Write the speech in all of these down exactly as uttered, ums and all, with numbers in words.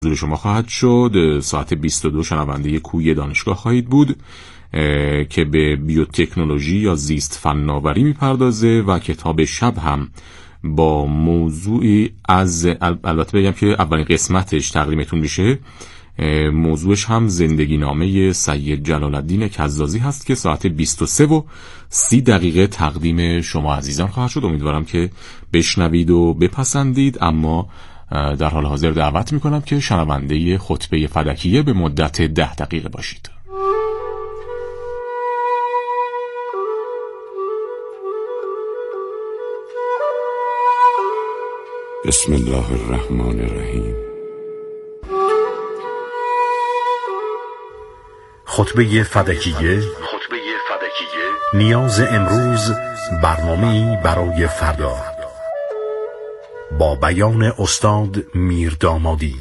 حضور شما خواهد شد. ساعت بیست و دو شنونده کوی دانشگاه خواهید بود که به بیوتکنولوژی یا زیست فناوری میپردازه و کتاب شب هم با موضوعی از، البته بگم که اولین قسمتش تقدیمتون میشه، موضوعش هم زندگی نامه سید جلال الدین کزازی هست که ساعت بیست و سه و سی دقیقه تقدیم شما عزیزان خواهد شد. امیدوارم که بشنوید و بپسندید، اما در حال حاضر دعوت میکنم که شنونده خطبه فدکیه به مدت ده دقیقه باشید. بسم الله الرحمن الرحیم. خطبه فدکیه، خطبه فدکیه نیاز امروز، برنامه‌ای برای فردا، با بیان استاد میردامادی.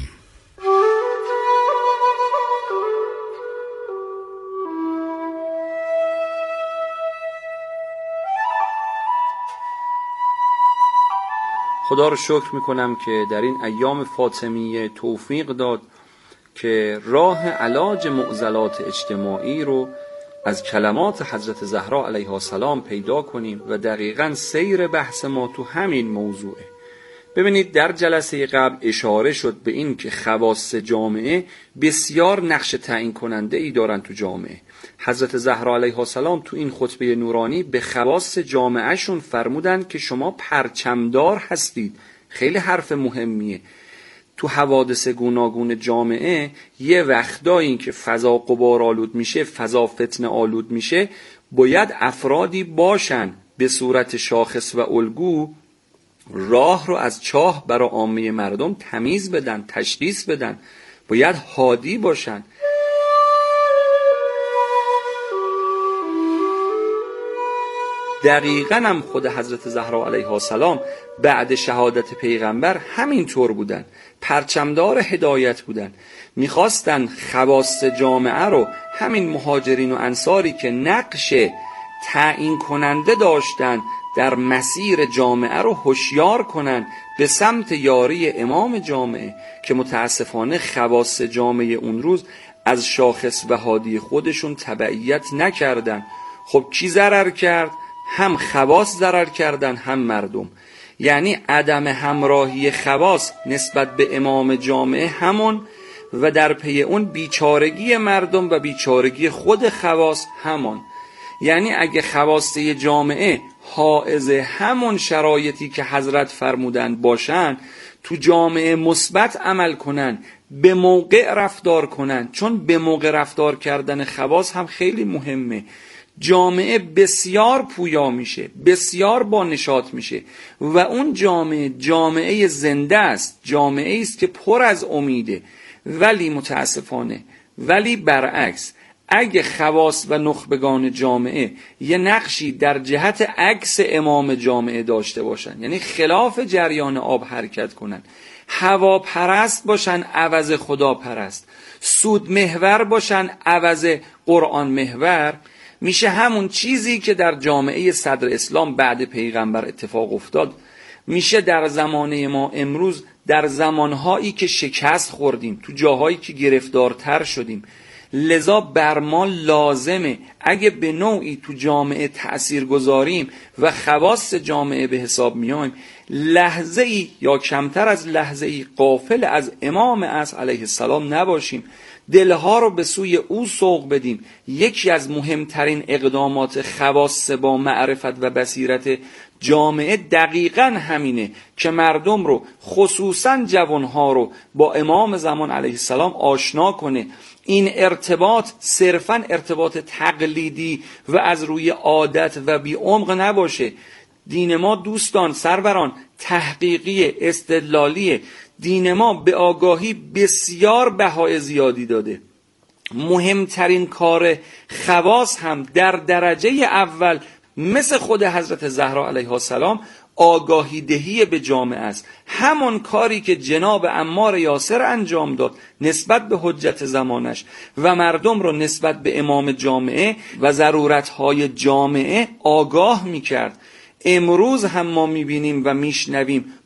خدا رو شکر میکنم که در این ایام فاطمیه توفیق داد که راه علاج معضلات اجتماعی رو از کلمات حضرت زهرا علیها السلام پیدا کنیم و دقیقاً سیر بحث ما تو همین موضوعه. ببینید در جلسه قبل اشاره شد به این که خواص جامعه بسیار نقش تعیین کننده ای دارن تو جامعه. حضرت زهرا علیها السلام تو این خطبه نورانی به خواص جامعهشون فرمودن که شما پرچمدار هستید. خیلی حرف مهمیه. تو حوادث گوناگون جامعه یه وقتایی که فضا غبار آلود میشه، فضا فتنه آلود میشه، باید افرادی باشن به صورت شاخص و الگو راه رو از چاه برای عامه مردم تمیز بدن، تشخیص بدن، باید هادی باشن. دقیقاً هم خود حضرت زهرا علیها السلام بعد شهادت پیغمبر همین طور بودن، پرچمدار هدایت بودن. میخواستن خواص جامعه رو، همین مهاجرین و انصاری که نقش تعیین کننده داشتن در مسیر جامعه رو هوشیار کنن به سمت یاری امام جامعه، که متاسفانه خواص جامعه اون روز از شاخص و هادی خودشون تبعیت نکردن. خب کی ضرر کرد؟ هم خواص ضرر کردن هم مردم. یعنی عدم همراهی خواص نسبت به امام جامعه همون، و در پی اون بیچارگی مردم و بیچارگی خود خواص همون. یعنی اگه خواصه جامعه حائز همون شرایطی که حضرت فرمودن باشن، تو جامعه مثبت عمل کنن، به موقع رفتار کنن، چون به موقع رفتار کردن خواص هم خیلی مهمه، جامعه بسیار پویا میشه، بسیار با نشاط میشه و اون جامعه جامعه زنده است، جامعه است که پر از امیده. ولی متاسفانه، ولی برعکس، اگه خواص و نخبگان جامعه یه نقشی در جهت عکس امام جامعه داشته باشن، یعنی خلاف جریان آب حرکت کنن، هوا پرست باشن عوض خدا پرست، سود محور باشن عوض قرآن محور، میشه همون چیزی که در جامعه صدر اسلام بعد پیغمبر اتفاق افتاد، میشه در زمانه ما امروز، در زمانهایی که شکست خوردیم، تو جاهایی که گرفتارتر شدیم. لذا بر ما لازمه اگه به نوعی تو جامعه تأثیر گذاریم و خواص جامعه به حساب میایم، لحظه ای یا کمتر از لحظه ای غافل از امام اصل علیه السلام نباشیم، دلها رو به سوی او سوق بدیم. یکی از مهمترین اقدامات خواص با معرفت و بصیرت جامعه دقیقاً همینه که مردم رو، خصوصاً جوانها رو، با امام زمان علیه السلام آشنا کنه. این ارتباط صرفاً ارتباط تقلیدی و از روی عادت و بی عمق نباشه. دین ما دوستان، سروران، تحقیقی، استدلالیه. دین ما به آگاهی بسیار بهای زیادی داده. مهمترین کار خواص هم در درجه اول مثل خود حضرت زهرا علیها السلام آگاهی دهی به جامعه است. همون کاری که جناب عمار یاسر انجام داد نسبت به حجت زمانش و مردم رو نسبت به امام جامعه و ضرورتهای جامعه آگاه میکرد. امروز هم ما میبینیم و میشنویم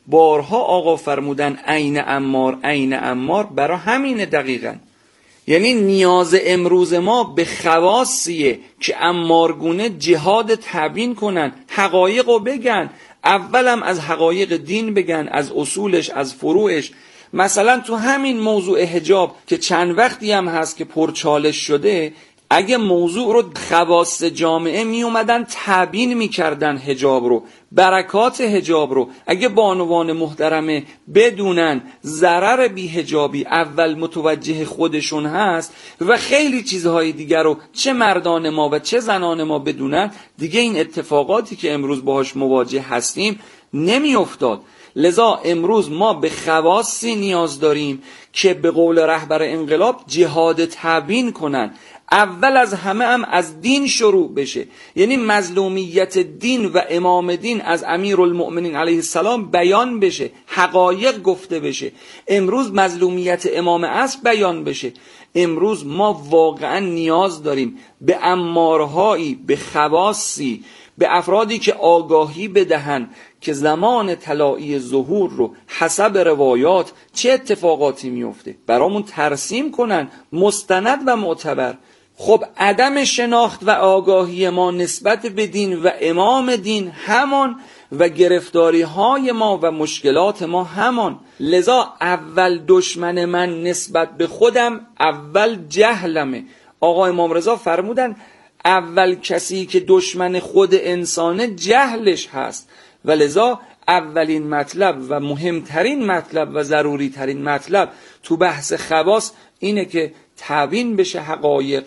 بارها آقا فرمودن عین عمار عین عمار، برای همین دقیقاً. یعنی نیاز امروز ما به خواصیه که عمارگونه جهاد تبیین کنن، حقایق رو بگن، اولم از حقایق دین بگن، از اصولش، از فروعش. مثلا تو همین موضوع حجاب که چند وقتی هم هست که پرچالش شده، اگه موضوع رو خواص جامعه می اومدن تبیین می کردن حجاب رو، برکات حجاب رو، اگه بانوان محترمه بدونن ضرر بی حجابی اول متوجه خودشون هست و خیلی چیزهای دیگر رو چه مردان ما و چه زنان ما بدونن، دیگه این اتفاقاتی که امروز باهاش مواجه هستیم نمی افتاد. لذا امروز ما به خواصی نیاز داریم که به قول رهبر انقلاب جهاد تبیین کنن. اول از همه هم از دین شروع بشه، یعنی مظلومیت دین و امام دین از امیرالمؤمنین علیه السلام بیان بشه، حقایق گفته بشه. امروز مظلومیت امام عصر بیان بشه. امروز ما واقعا نیاز داریم به امارهایی، به خواصی، به افرادی که آگاهی بدهن که زمان طلایی ظهور رو حسب روایات چه اتفاقاتی میفته برامون ترسیم کنن، مستند و معتبر. خب عدم شناخت و آگاهی ما نسبت به دین و امام دین همان و گرفتاری های ما و مشکلات ما همان. لذا اول دشمن من نسبت به خودم اول جهلمه. آقا امام رضا فرمودن اول کسی که دشمن خود انسانه جهلش هست، و لذا اولین مطلب و مهمترین مطلب و ضروری ترین مطلب تو بحث خواص اینه که تبیین بشه، حقایق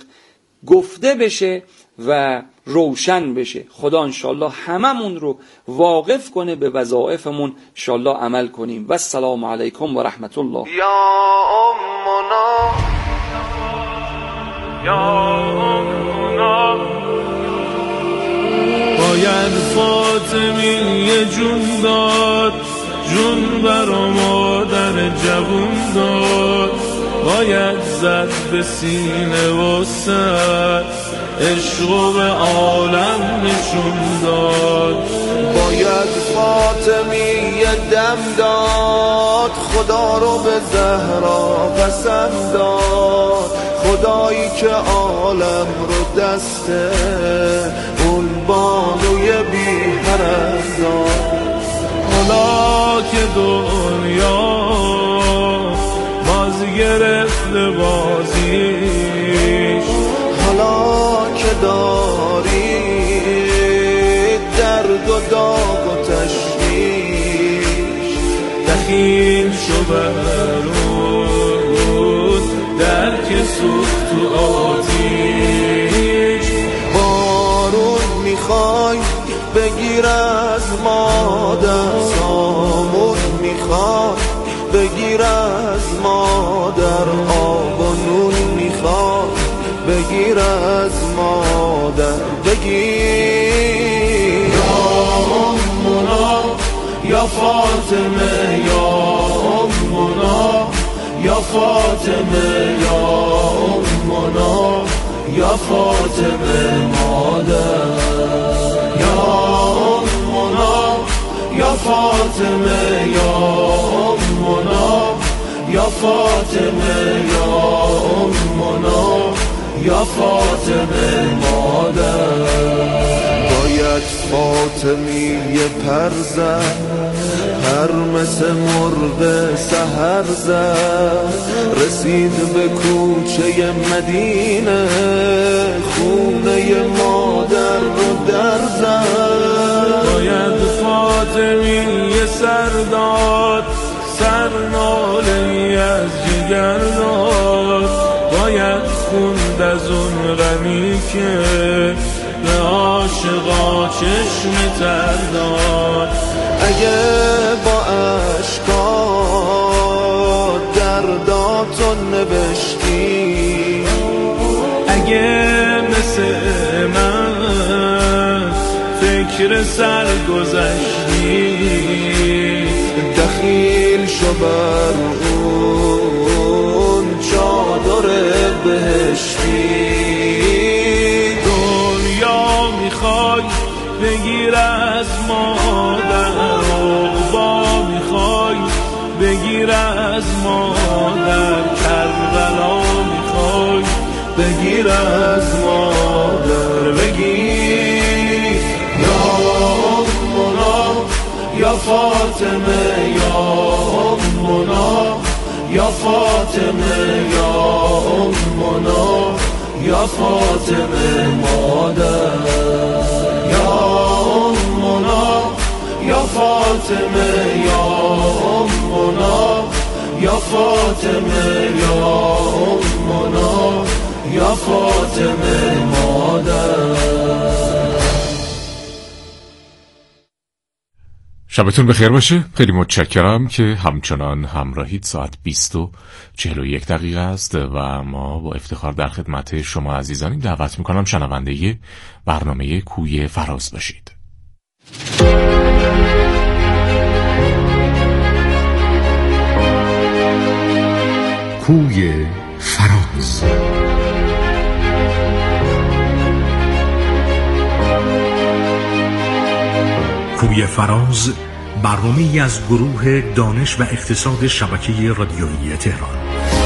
گفته بشه و روشن بشه. خدا انشالله هممون رو واقف کنه به وظایفمون، انشالله عمل کنیم. و السلام علیکم و رحمت الله. یا امنا یا امنا باید فاطمی جون داد، جون برا مادر جوون داد، باید زد به سینه و سر، عشق به عالم نشون داد. باید فاطمی دم داد، خدا رو به زهرا قسم داد، خدایی که عالم رو دسته اون بانوی بی حرم داد. حالا که دنیا باز گرفته بازیش، حالا که داری درد و داغ و تشویش، دخیل شو برود در که سوخت تو آتیش. بارون میخوای بگیر از مادر، سامون میخوای بگیر از مادر، آب و نون میخوای بگیر از مادر. بگیر یا امنا یا فاطمه، یا امنا یا فاطمه، یا امنا یا فاطمه مادر. یا امنا یا فاطمه، یا امنا یا فاطمه، یا امنا یا فاطمه مادر. باید فاطمی پر زد، پر مثل مرغ سحر زد، رسید به کوچه مدینه، خونه مادر رو در زد. باید فاطمی سر داد، سر ناله از جگر داد، باید خوند از اون غمی که به عاشقا چشم تر داد. اگه با اشکات درداتو نوشتی، اگه مثل من فکر سر گذشتی، دخیل شو بر اون چادر بهشتی. دنیا میخوای بگیر از مادر، با میخوای دیر از مادر بگیر یا امنا یا فاطمه یا امنا یا فاطمه یا امنا یا فاطمه مادر یا امنا یا فاطمه یا امنا یا فاطمه یا امنا یا فاطمه مادر. شبتون بخیر باشه. خیلی متشکرم که همچنان همراهید. ساعت بیست و چهل و یک دقیقه است و ما با افتخار در خدمت شما عزیزانیم. دعوت میکنم شنونده برنامه کوی فراز باشید. کوی فراز. کوی فراز برنامه‌ای از گروه دانش و اقتصاد شبکه رادیویی تهران.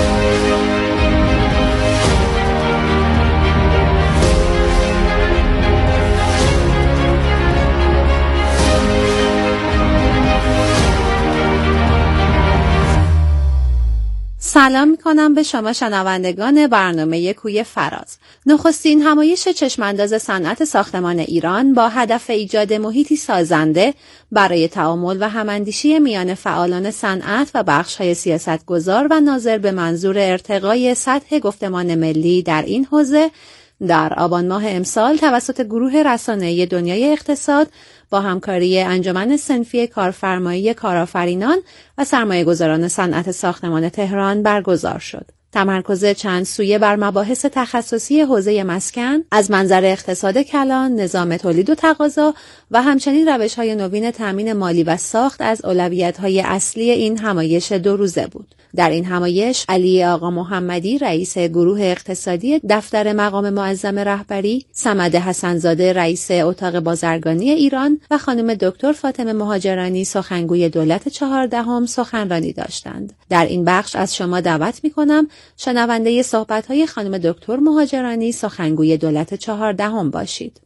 سلام میکنم به شما شنوندگان برنامه کوی فراز. نخستین همایش چشمانداز صنعت ساختمان ایران با هدف ایجاد محیطی سازنده برای تعامل و هماندیشی میان فعالان صنعت و بخش‌های سیاستگزار و ناظر به منظور ارتقای سطح گفتمان ملی در این حوزه در آبان ماه امسال توسط گروه رسانه‌ای دنیای اقتصاد با همکاری انجمن صنفی کارفرمایی کارآفرینان و سرمایه‌گذاران صنعت ساختمان تهران برگزار شد. تمرکز چند سویه بر مباحث تخصصی حوزه مسکن از منظر اقتصاد کلان، نظام تولید و تقاضا و همچنین روش‌های نوین تامین مالی و ساخت از اولویت‌های اصلی این همایش دو روزه بود. در این همایش علی آقا محمدی رئیس گروه اقتصادی دفتر مقام معظم رهبری، صمد حسن‌زاده رئیس اتاق بازرگانی ایران و خانم دکتر فاطمه مهاجرانی سخنگوی دولت چهاردهم سخنرانی داشتند. در این بخش از شما دعوت می‌کنم شنونده صحبت‌های خانم دکتر مهاجرانی سخنگوی دولت چهاردهم باشید.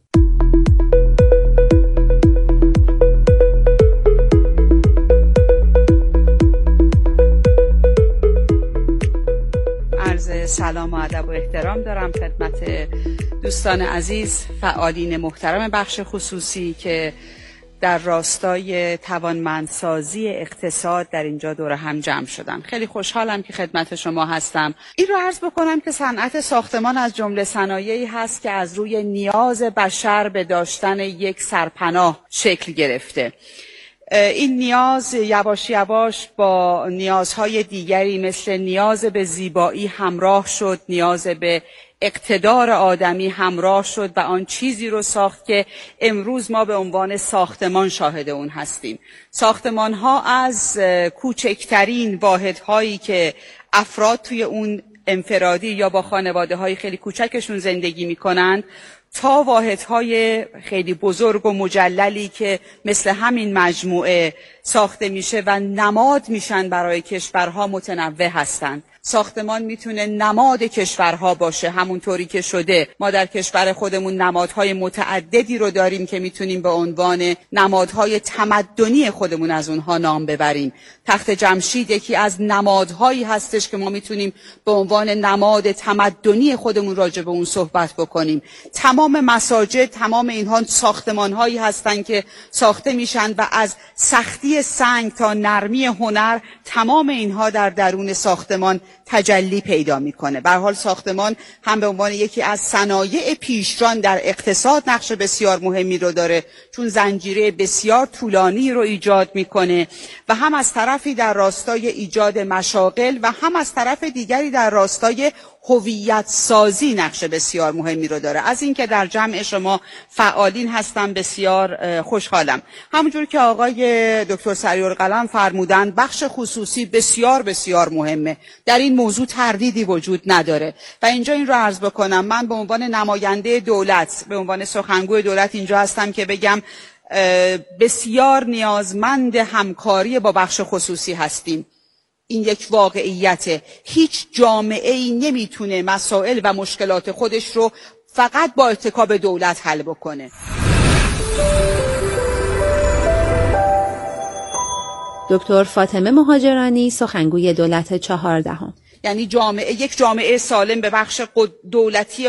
عرض سلام و ادب و احترام دارم خدمت دوستان عزیز، فعالین محترم بخش خصوصی که در راستای توانمندسازی اقتصاد در اینجا دور هم جمع شدن. خیلی خوشحالم که خدمت شما هستم. این رو عرض بکنم که صنعت ساختمان از جمله صنایعی هست که از روی نیاز بشر به داشتن یک سرپناه شکل گرفته. این نیاز یواش یواش با نیازهای دیگری مثل نیاز به زیبایی همراه شد، نیاز به اقتدار آدمی همراه شد و آن چیزی رو ساخت که امروز ما به عنوان ساختمان شاهد اون هستیم. ساختمان ها از کوچکترین واحدهایی که افراد توی اون انفرادی یا با خانواده های خیلی کوچکشون زندگی میکنند تا واحدهای خیلی بزرگ و مجللی که مثل همین مجموعه ساخته میشه و نماد میشن برای کشورها متنوع هستند. ساختمان میتونه نماد کشورها باشه، همونطوری که شده. ما در کشور خودمون نمادهای متعددی رو داریم که میتونیم به عنوان نمادهای تمدنی خودمون از اونها نام ببریم. تخت جمشید یکی از نمادهایی هستش که ما میتونیم به عنوان نماد تمدنی خودمون راجع به اون صحبت بکنیم. تمام مساجد، تمام اینها ساختمانهایی هستن که ساخته میشن و از سختی سنگ تا نرمی هنر تمام اینها در درون ساختمان تجلی پیدا میکنه. به هر حال ساختمان هم به عنوان یکی از صنایع پیشران در اقتصاد نقش بسیار مهمی رو داره، چون زنجیره بسیار طولانی رو ایجاد میکنه و هم از طرفی در راستای ایجاد مشاغل و هم از طرف دیگری در راستای هویت سازی نقش بسیار مهمی رو داره. از اینکه در جمع شما فعالین هستم بسیار خوشحالم. همونجور که آقای دکتر سریع‌القلم فرمودن، بخش خصوصی بسیار بسیار مهمه. در این موضوع تردیدی وجود نداره و اینجا این رو عرض بکنم. من به عنوان نماینده دولت، به عنوان سخنگوی دولت اینجا هستم که بگم بسیار نیازمند همکاری با بخش خصوصی هستیم. این یک واقعیته. هیچ جامعه‌ای نمیتونه مسائل و مشکلات خودش رو فقط با اتکا به دولت حل بکنه. دکتر فاطمه مهاجرانی، سخنگوی دولت چهاردهم. یعنی جامعه، یک جامعه سالم به بخش دولتی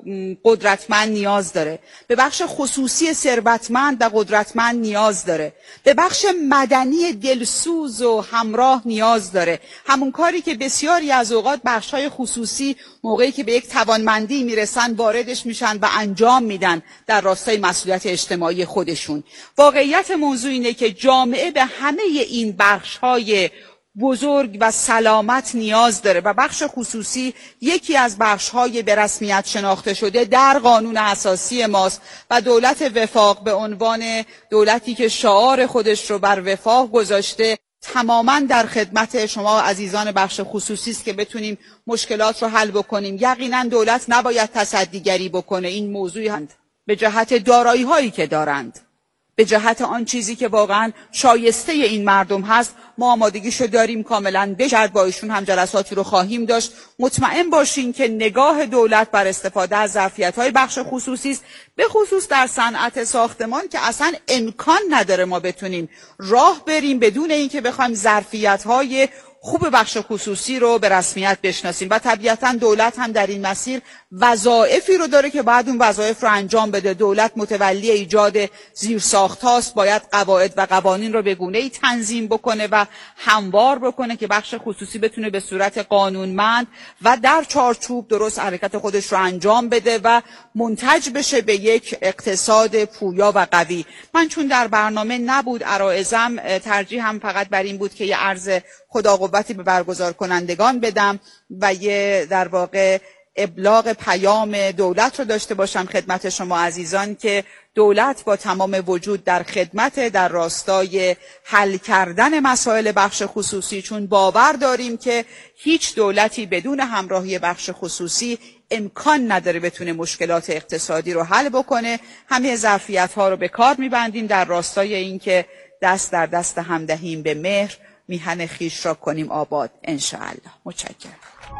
قدرتمند نیاز داره، به بخش خصوصی ثروتمند و قدرتمند نیاز داره، به بخش مدنی دلسوز و همراه نیاز داره. همون کاری که بسیاری از اوقات بخش‌های خصوصی موقعی که به یک توانمندی میرسن واردش میشن و انجام میدن در راستای مسئولیت اجتماعی خودشون. واقعیت موضوع اینه که جامعه به همه این بخش‌های بزرگ و سلامت نیاز داره و بخش خصوصی یکی از بخش‌های به رسمیت شناخته شده در قانون اساسی ماست و دولت وفاق به عنوان دولتی که شعار خودش رو بر وفاق گذاشته تماما در خدمت شما عزیزان بخش خصوصی است که بتونیم مشکلات رو حل بکنیم. یقینا دولت نباید تصدیگری بکنه. این موضوعی هست به جهت دارایی‌هایی که دارند، به جهت آن چیزی که واقعا شایسته این مردم هست، ما آمادگیشو داریم کاملا. بشد با ایشون هم جلساتی رو خواهیم داشت. مطمئن باشین که نگاه دولت بر استفاده از ظرفیت‌های بخش خصوصی است، به خصوص در صنعت ساختمان که اصلا امکان نداره ما بتونیم راه بریم بدون اینکه بخوایم ظرفیت‌های خوب بخش خصوصی رو به رسمیت بشناسیم و طبیعتا دولت هم در این مسیر وظایفی رو داره که باید اون وظایف رو انجام بده. دولت متولی ایجاد زیرساخت‌هاست، باید قواعد و قوانین رو به گونه‌ای تنظیم بکنه و هموار بکنه که بخش خصوصی بتونه به صورت قانونمند و در چارچوب درست حرکت خودش رو انجام بده و منتج بشه به یک اقتصاد پویا و قوی. من چون در برنامه نبود عرایزم، ترجیحم فقط بر این بود که یه عرض خدا قوتی به برگزار کنندگان بدم و یه در واقع ابلاغ پیام دولت رو داشته باشم خدمت شما عزیزان که دولت با تمام وجود در خدمت در راستای حل کردن مسائل بخش خصوصی، چون باور داریم که هیچ دولتی بدون همراهی بخش خصوصی امکان نداره بتونه مشکلات اقتصادی رو حل بکنه. همه ظرفیت‌ها رو به کار می‌بندیم در راستای اینکه دست در دست هم دهیم به مهر، میهن خیش را کنیم آباد انشاءالله. متشکرم.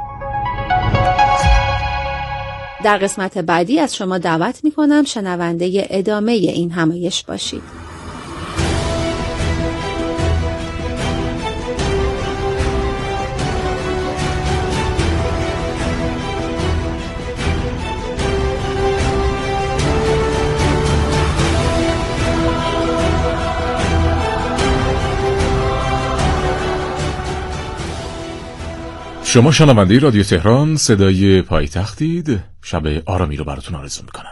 در قسمت بعدی از شما دعوت میکنم شنونده ادامه این همایش باشید. شما شنونده رادیو تهران صدای پایتختید. شب آرامی رو براتون آرزو میکنم.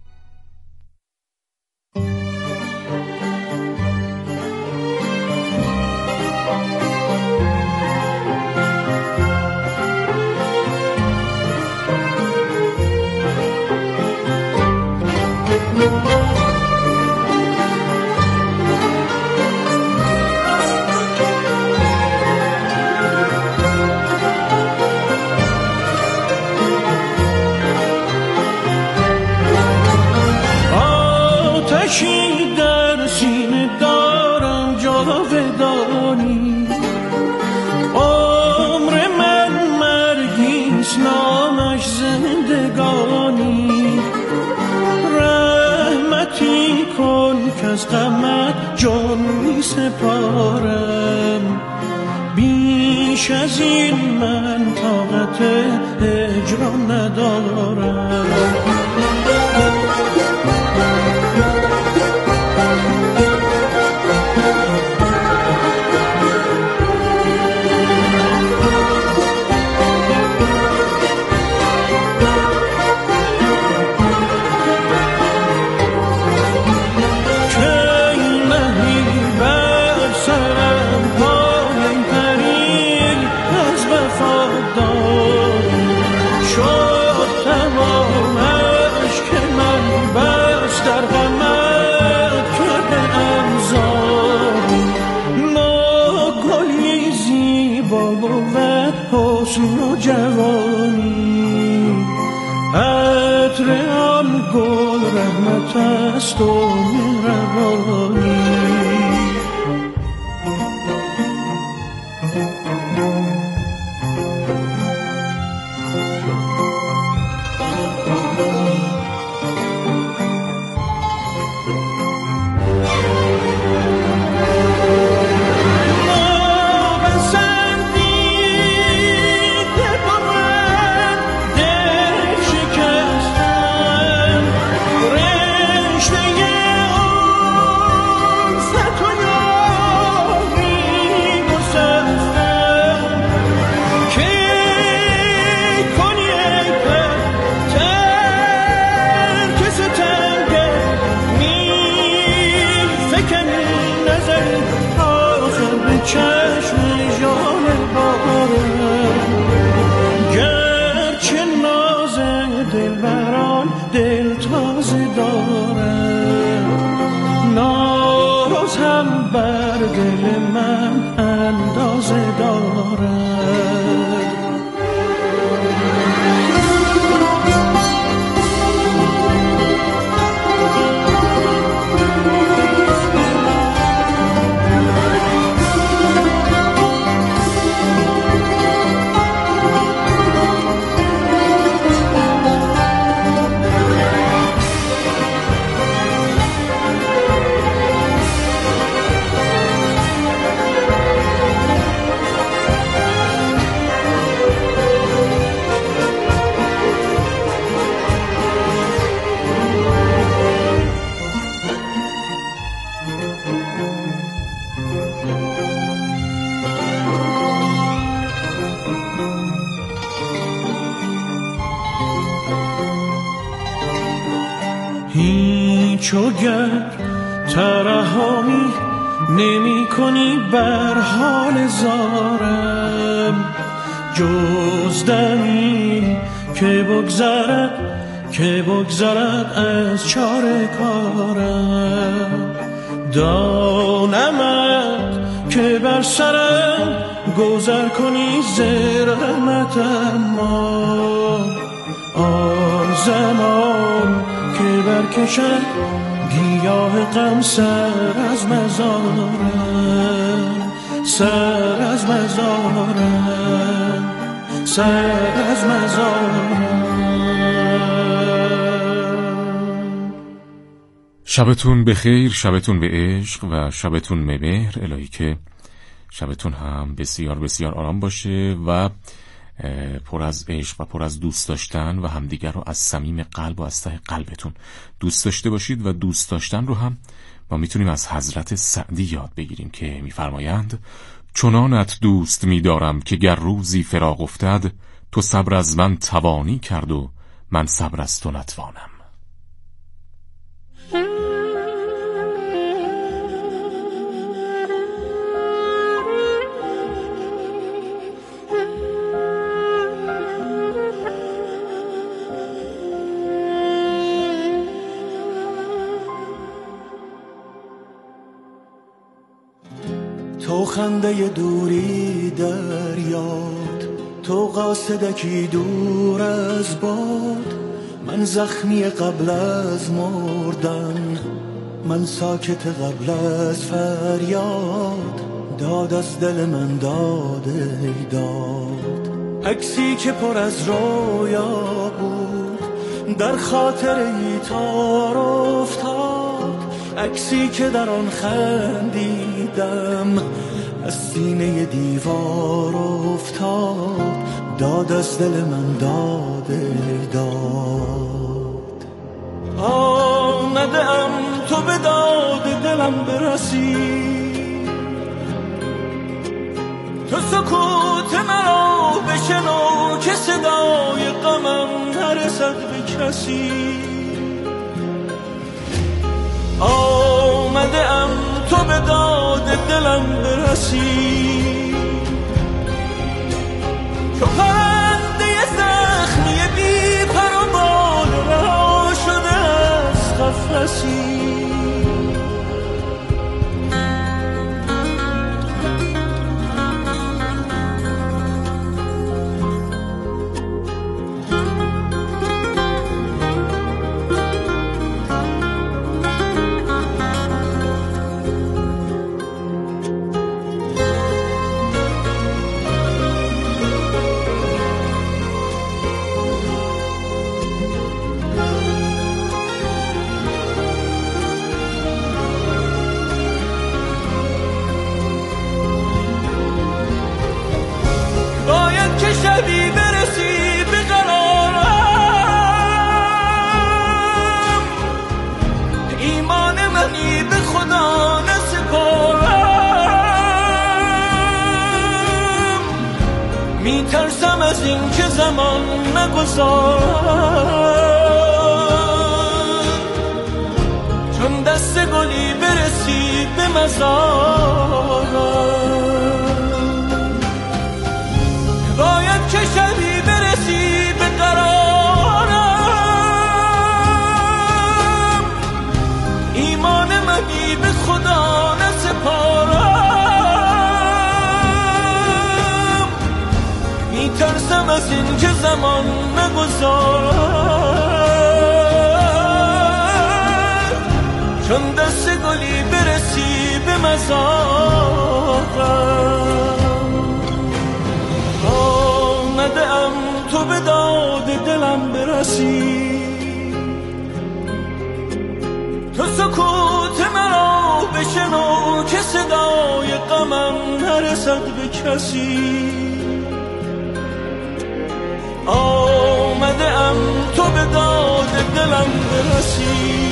از غمت جان می سپارم، بیش از این من طاقت هجران ندارم. جوانی عطر آن گل رحمت است و مهربانی. هیچ وگر ترحمی نمی کنی بر حال زارم، جز دمی که بگذرد که بگذرد از چاره کارم. دانمت که بر سرم گذر کنی زیر رحمت، اما آن زمان که برکشد گیاه غم سر از مزارم، سر از مزارم، سر از مزارم. شبتون بخیر، شبتون به عشق و شبتون به مهر. الهی که شبتون هم بسیار بسیار آرام باشه و پر از عشق و پر از دوست داشتن و همدیگر رو از صمیم قلب و از ته قلبتون دوست داشته باشید. و دوست داشتن رو هم ما میتونیم از حضرت سعدی یاد بگیریم که میفرمایند چنانت دوست میدارم که گر روزی فراق افتد، تو صبر از من توانی کرد و من صبر از تو نتوانم. تو خنده دوری در یاد، تو قاصدکی دور از باد، من زخمی قبل از مردن، من ساکت قبل از فریاد، داد از دل من داده داد. عکسی که پر از رویا بود در خاطر ای تار افتاد، عکسی که در آن خندیدم از سینه دیوار افتاد، داد از دل من داده داد. آمده ام تو به داد دلم برسی، تو سکوت مرا بشنو که صدای غمم نرسد به کسی. آمده ام تو به داد دلم برسی، تو پرنده زخمی بی پر و بال رها شده از قفسی. شبی برسی به قرارم، ایمان منی به خدا نسپارم، میترسم از این که زمان نگذارم، چون دست گلی برسی به مزارم. باید که شبی برسی به قرارم، ایمان منی به خدا نسپارم، میترسم از این که زمان نگذارم، چون دست گلی برسی به مزارم. آمده ام تو به داد دلم برسی، تو سکوت مرا بشنو که صدای غمم نرسد به کسی. آمده ام تو به داد دلم برسی،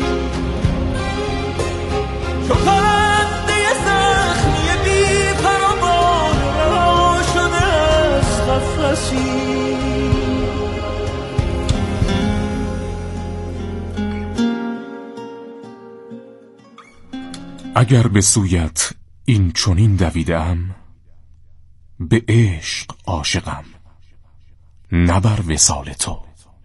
تو پرنده زخمی بی پر و بال رها شده از قفسی. اگر به سویت این چنین دویدم، به عشق عاشقم نه بر وصال تو.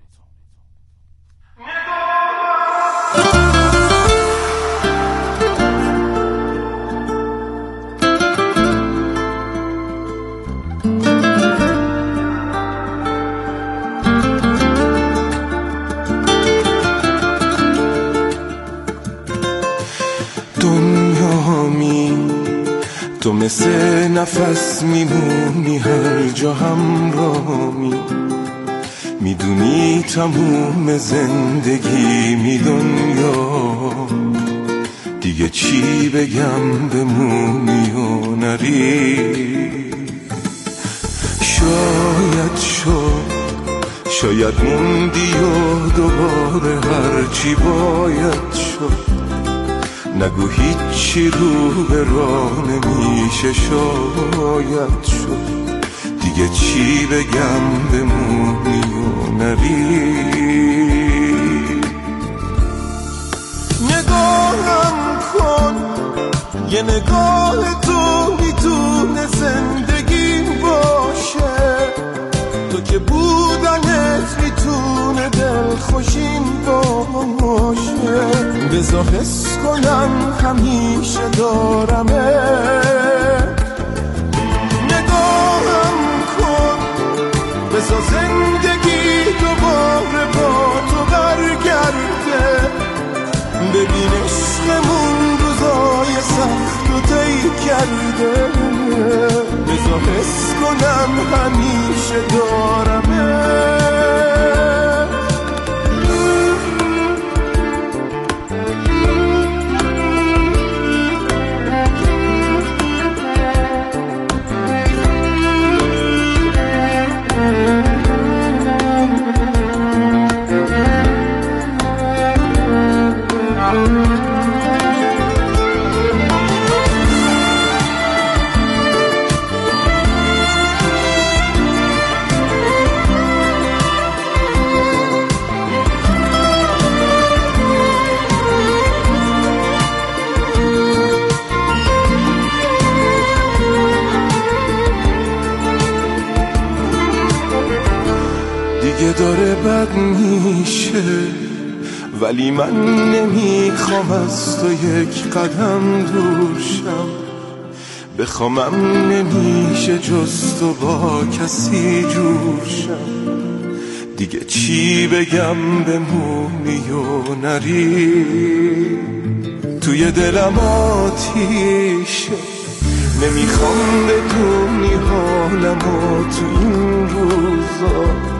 تو مثل نفس میمونی هر جا همراهی، میدونی تموم زندگی می دنیا، دیگه چی بگم بمونی و نری. شاید شد شاید موندی و دوباره هرچی باید شد، نگو هیچی رو به راه نمیشه. شاید شد دیگه چی بگم بمونی و نری. نگاهم کن یه نگاه تو میتونه زندگیم باشه، تو که بودنت میتونه دلخوشیم باشه. بذار حس کنم همیشه دارمه. نگاهم کن بذار زندگی دوباره با تو برگرده، ببین عشقمون روزای سخت و طی کرده. بذار حس کنم همیشه دارمه. دیگه داره بد میشه، ولی من نمیخوام از تو یک قدم دور شم. بخوامم نمیشه جز تو با کسی جور شم. دیگه چی بگم بمونی و نری. توی دلم آتیشه، نمیخوام بدونی حالمو تو این روزا.